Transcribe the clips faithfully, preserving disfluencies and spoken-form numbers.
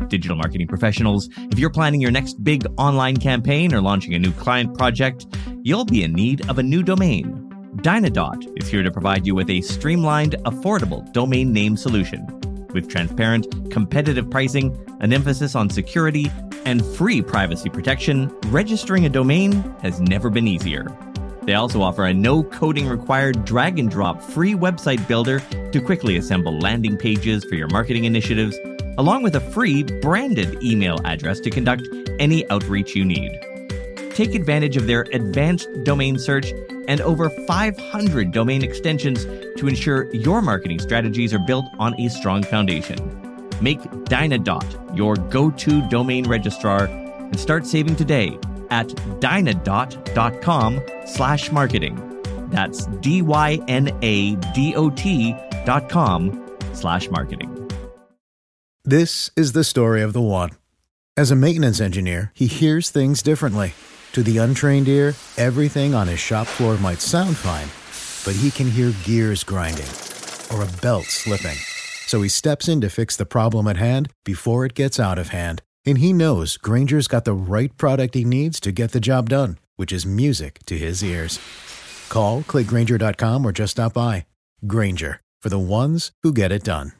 Digital marketing professionals, if you're planning your next big online campaign or launching a new client project, you'll be in need of a new domain. Dynadot is here to provide you with a streamlined, affordable domain name solution. With transparent, competitive pricing, an emphasis on security, and free privacy protection, registering a domain has never been easier. They also offer a no-coding required drag-and-drop free website builder to quickly assemble landing pages for your marketing initiatives, along with a free branded email address to conduct any outreach you need. Take advantage of their advanced domain search and over five hundred domain extensions to ensure your marketing strategies are built on a strong foundation. Make Dynadot your go-to domain registrar and start saving today at dynadot.com slash marketing. That's D-Y-N-A-D-O-T dot com slash marketing. This is the story of the one. As a maintenance engineer, he hears things differently. To the untrained ear, everything on his shop floor might sound fine, but he can hear gears grinding or a belt slipping. So he steps in to fix the problem at hand before it gets out of hand. And he knows Grainger's got the right product he needs to get the job done, which is music to his ears. Call, click Grainger dot com, or just stop by. Grainger, for the ones who get it done.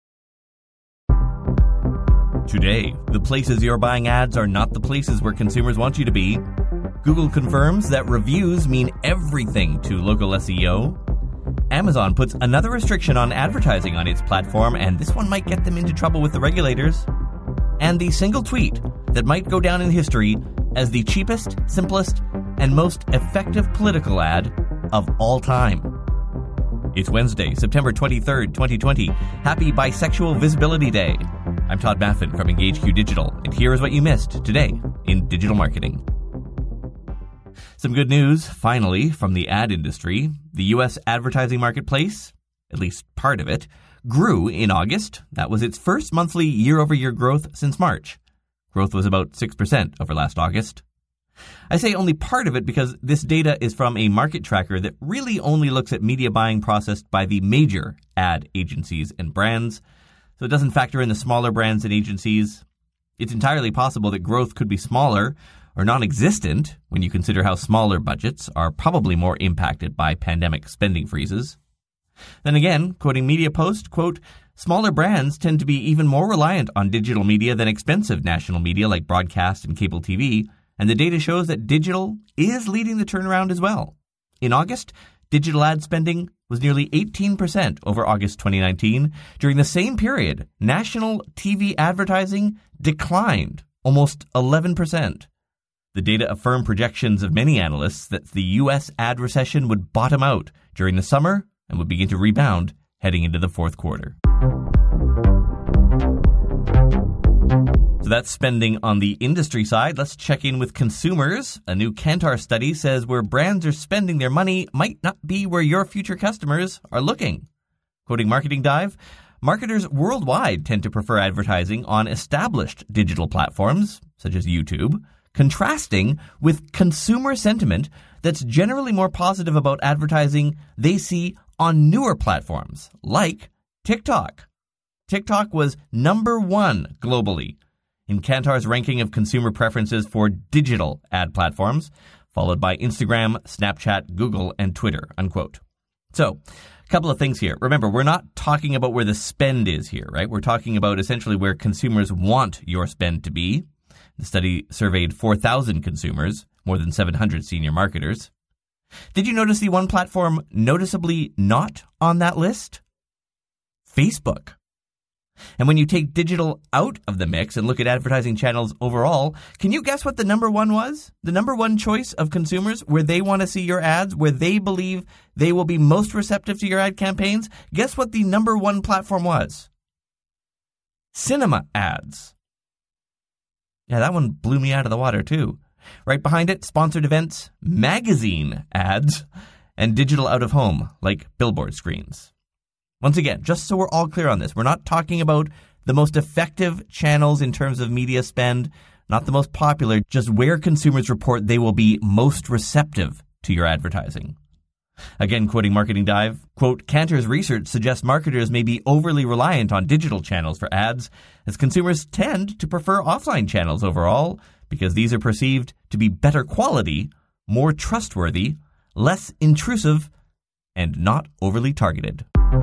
Today, the places you're buying ads are not the places where consumers want you to be. Google confirms that reviews mean everything to local S E O. Amazon puts another restriction on advertising on its platform, and this one might get them into trouble with the regulators. And the single tweet that might go down in history as the cheapest, simplest, and most effective political ad of all time. It's Wednesday, September twenty-third, twenty twenty. Happy Bisexual Visibility Day. I'm Todd Baffin from EngageQ Digital, and here is what you missed today in digital marketing. Some good news, finally, from the ad industry. The U S advertising marketplace, at least part of it, grew in August. That was its first monthly year-over-year growth since March. Growth was about six percent over last August. I say only part of it because this data is from a market tracker that really only looks at media buying processed by the major ad agencies and brands, so it doesn't factor in the smaller brands and agencies. It's entirely possible that growth could be smaller or non-existent when you consider how smaller budgets are probably more impacted by pandemic spending freezes. Then again, quoting MediaPost, quote, smaller brands tend to be even more reliant on digital media than expensive national media like broadcast and cable T V, and the data shows that digital is leading the turnaround as well. In August, digital ad spending was nearly eighteen percent over August twenty nineteen. During the same period, national T V advertising declined almost eleven percent. The data affirmed projections of many analysts that the U S ad recession would bottom out during the summer and would begin to rebound heading into the fourth quarter. So that's spending on the industry side. Let's check in with consumers. A new Kantar study says where brands are spending their money might not be where your future customers are looking. Quoting Marketing Dive, marketers worldwide tend to prefer advertising on established digital platforms, such as YouTube, contrasting with consumer sentiment that's generally more positive about advertising they see on newer platforms, like TikTok. TikTok was number one globally in Kantar's ranking of consumer preferences for digital ad platforms, followed by Instagram, Snapchat, Google, and Twitter, unquote. So, a couple of things here. Remember, we're not talking about where the spend is here, right? We're talking about essentially where consumers want your spend to be. The study surveyed four thousand consumers, more than seven hundred senior marketers. Did you notice the one platform noticeably not on that list? Facebook. And when you take digital out of the mix and look at advertising channels overall, can you guess what the number one was? The number one choice of consumers where they want to see your ads, where they believe they will be most receptive to your ad campaigns? Guess what the number one platform was? Cinema ads. Yeah, that one blew me out of the water too. Right behind it, sponsored events, magazine ads, and digital out-of-home, like billboard screens. Once again, just so we're all clear on this, we're not talking about the most effective channels in terms of media spend, not the most popular, just where consumers report they will be most receptive to your advertising. Again, quoting Marketing Dive, quote, Kantar's research suggests marketers may be overly reliant on digital channels for ads, as consumers tend to prefer offline channels overall, because these are perceived to be better quality, more trustworthy, less intrusive, and not overly targeted.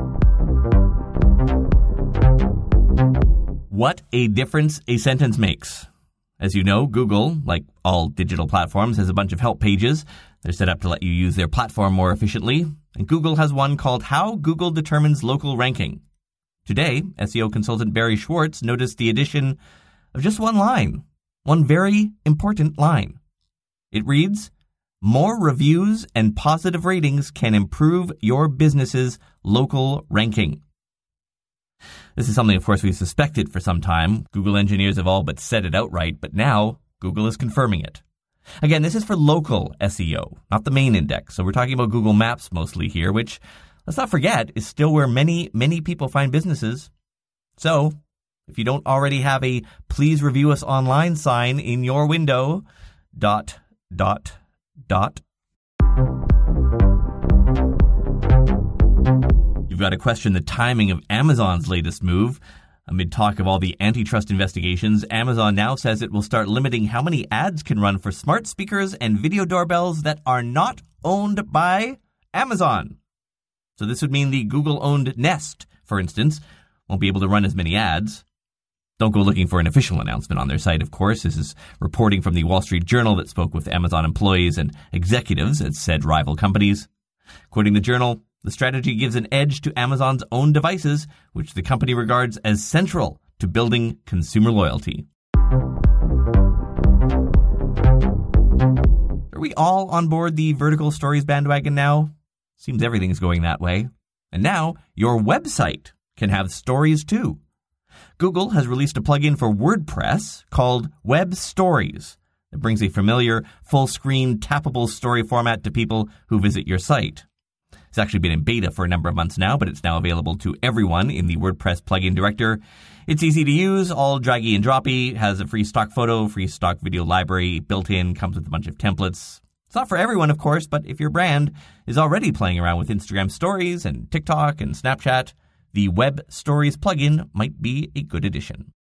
What a difference a sentence makes. As you know, Google, like all digital platforms, has a bunch of help pages. They're set up to let you use their platform more efficiently. And Google has one called How Google Determines Local Ranking. Today, S E O consultant Barry Schwartz noticed the addition of just one line, one very important line. It reads, more reviews and positive ratings can improve your business's local ranking. This is something, of course, we've suspected for some time. Google engineers have all but said it outright, but now Google is confirming it. Again, this is for local S E O, not the main index. So we're talking about Google Maps mostly here, which, let's not forget, is still where many, many people find businesses. So if you don't already have a please review us online sign in your window, dot, dot, dot. You've got to question the timing of Amazon's latest move. Amid talk of all the antitrust investigations, Amazon now says it will start limiting how many ads can run for smart speakers and video doorbells that are not owned by Amazon. So this would mean the Google-owned Nest, for instance, won't be able to run as many ads. Don't go looking for an official announcement on their site, of course. This is reporting from the Wall Street Journal that spoke with Amazon employees and executives at said rival companies. Quoting the Journal, the strategy gives an edge to Amazon's own devices, which the company regards as central to building consumer loyalty. Are we all on board the vertical stories bandwagon now? Seems everything's going that way. And now your website can have stories too. Google has released a plugin for WordPress called Web Stories. It brings a familiar, full-screen, tappable story format to people who visit your site. It's actually been in beta for a number of months now, but it's now available to everyone in the WordPress plugin director. It's easy to use, all draggy and droppy, has a free stock photo, free stock video library built in, comes with a bunch of templates. It's not for everyone, of course, but if your brand is already playing around with Instagram stories and TikTok and Snapchat, the Web Stories plugin might be a good addition.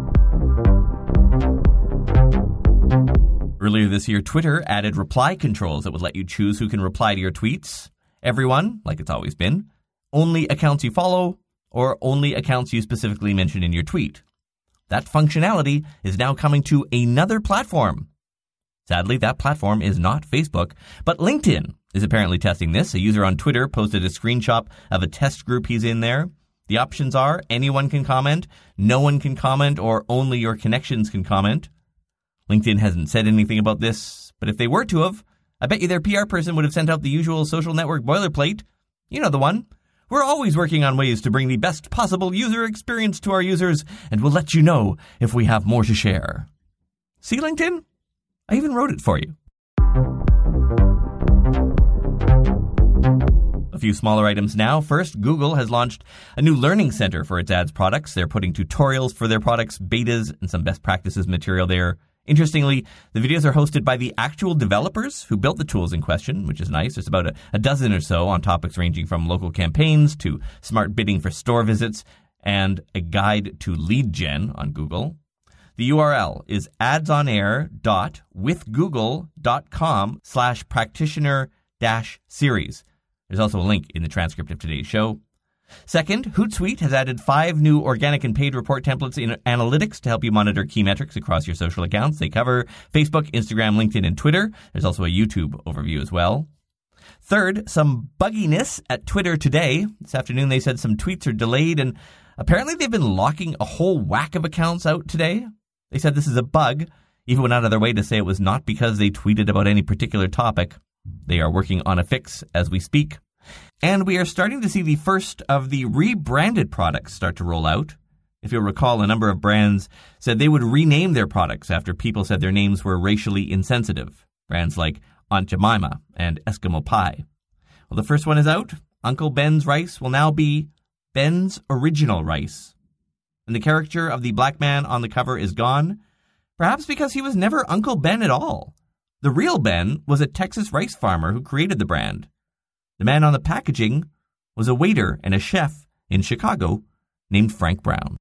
Earlier this year, Twitter added reply controls that would let you choose who can reply to your tweets. Everyone, like it's always been, only accounts you follow, or only accounts you specifically mention in your tweet. That functionality is now coming to another platform. Sadly, that platform is not Facebook, but LinkedIn is apparently testing this. A user on Twitter posted a screenshot of a test group he's in there. The options are anyone can comment, no one can comment, or only your connections can comment. LinkedIn hasn't said anything about this, but if they were to have, I bet you their P R person would have sent out the usual social network boilerplate. You know the one. We're always working on ways to bring the best possible user experience to our users, and we'll let you know if we have more to share. See, LinkedIn? I even wrote it for you. A few smaller items now. First, Google has launched a new learning center for its ads products. They're putting tutorials for their products, betas, and some best practices material there. Interestingly, the videos are hosted by the actual developers who built the tools in question, which is nice. There's about a, a dozen or so on topics ranging from local campaigns to smart bidding for store visits and a guide to lead gen on Google. The U R L is adsonair.withgoogle.com slash practitioner dash series. There's also a link in the transcript of today's show. Second, Hootsuite has added five new organic and paid report templates in analytics to help you monitor key metrics across your social accounts. They cover Facebook, Instagram, LinkedIn, and Twitter. There's also a YouTube overview as well. Third, some bugginess at Twitter today. This afternoon they said some tweets are delayed, and apparently they've been locking a whole whack of accounts out today. They said this is a bug, even went out of their way to say it was not because they tweeted about any particular topic. They are working on a fix as we speak. And we are starting to see the first of the rebranded products start to roll out. If you'll recall, a number of brands said they would rename their products after people said their names were racially insensitive. Brands like Aunt Jemima and Eskimo Pie. Well, the first one is out. Uncle Ben's rice will now be Ben's Original Rice. And the character of the black man on the cover is gone, perhaps because he was never Uncle Ben at all. The real Ben was a Texas rice farmer who created the brand. The man on the packaging was a waiter and a chef in Chicago named Frank Brown.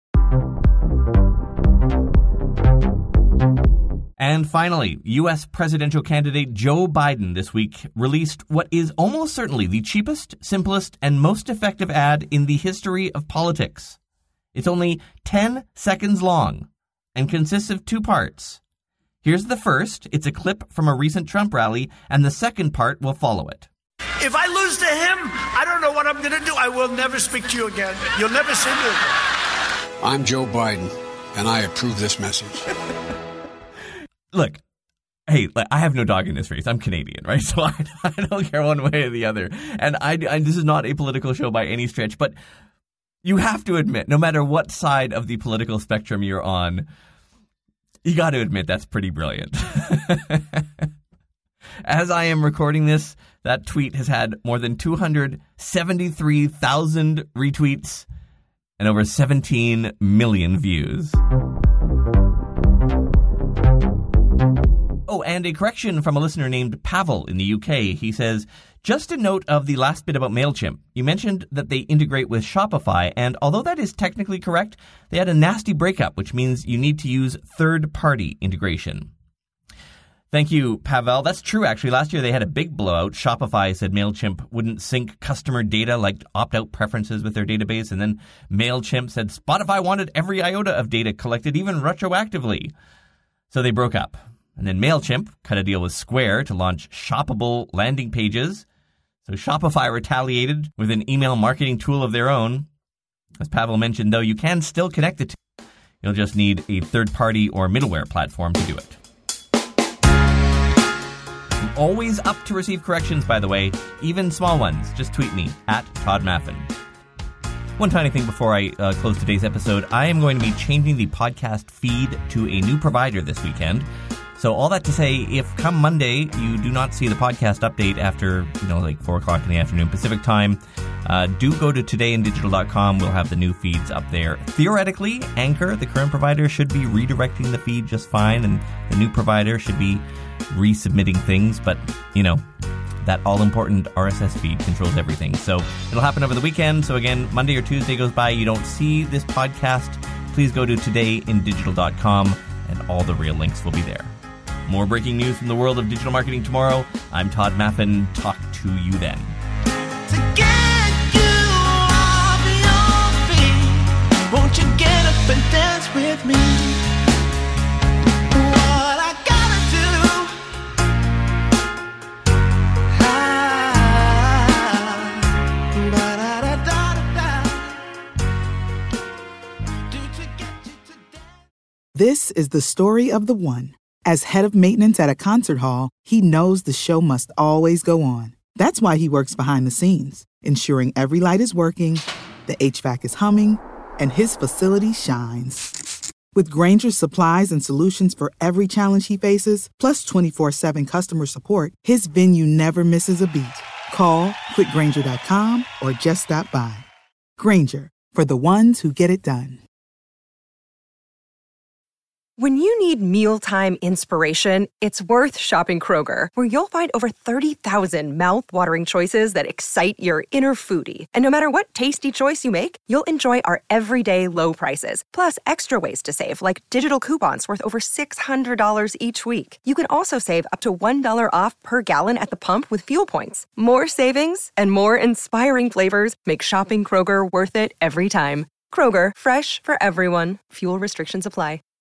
And finally, U S presidential candidate Joe Biden this week released what is almost certainly the cheapest, simplest, and most effective ad in the history of politics. It's only ten seconds long and consists of two parts. Here's the first. It's a clip from a recent Trump rally, and the second part will follow it. If I lose to him, I don't know what I'm going to do. I will never speak to you again. You'll never see me again. I'm Joe Biden, and I approve this message. Look, hey, I have no dog in this race. I'm Canadian, right? So I, I don't care one way or the other. And I, I, this is not a political show by any stretch, but you have to admit, no matter what side of the political spectrum you're on, you got to admit that's pretty brilliant. As I am recording this, that tweet has had more than two hundred seventy-three thousand retweets and over seventeen million views. Oh, and a correction from a listener named Pavel in the U K. He says, just a note of the last bit about MailChimp. You mentioned that they integrate with Shopify, and although that is technically correct, they had a nasty breakup, which means you need to use third-party integration. Thank you, Pavel. That's true, actually. Last year they had a big blowout. Shopify said MailChimp wouldn't sync customer data like opt-out preferences with their database, and then MailChimp said Spotify wanted every iota of data collected, even retroactively. So they broke up. And then MailChimp cut a deal with Square to launch shoppable landing pages. So Shopify retaliated with an email marketing tool of their own. As Pavel mentioned, though, you can still connect the two. You'll just need a third-party or middleware platform to do it. I'm always up to receive corrections, by the way, even small ones. Just tweet me, at Todd Maffin. One tiny thing before I uh, close today's episode. I am going to be changing the podcast feed to a new provider this weekend. So all that to say, if come Monday you do not see the podcast update after, you know, like four o'clock in the afternoon Pacific time, uh, do go to today in digital dot com. We'll have the new feeds up there. Theoretically, Anchor, the current provider, should be redirecting the feed just fine, and the new provider should be resubmitting things. But, you know, that all-important R S S feed controls everything. So it'll happen over the weekend. So again, Monday or Tuesday goes by, you don't see this podcast, please go to today in digital dot com, and all the real links will be there. More breaking news from the world of digital marketing tomorrow. I'm Todd Maffin. Talk to you then. To get you off your feet, won't you get up and dance with me? What I gotta do, ah, ba-da-da-da-da-da. Do to get you today. This is the story of the one. As head of maintenance at a concert hall, he knows the show must always go on. That's why he works behind the scenes, ensuring every light is working, the H V A C is humming, and his facility shines. With Grainger's supplies and solutions for every challenge he faces, plus twenty-four seven customer support, his venue never misses a beat. Call quick grainger dot com or just stop by. Grainger, for the ones who get it done. When you need mealtime inspiration, it's worth shopping Kroger, where you'll find over thirty thousand mouth-watering choices that excite your inner foodie. And no matter what tasty choice you make, you'll enjoy our everyday low prices, plus extra ways to save, like digital coupons worth over six hundred dollars each week. You can also save up to one dollar off per gallon at the pump with fuel points. More savings and more inspiring flavors make shopping Kroger worth it every time. Kroger, fresh for everyone. Fuel restrictions apply.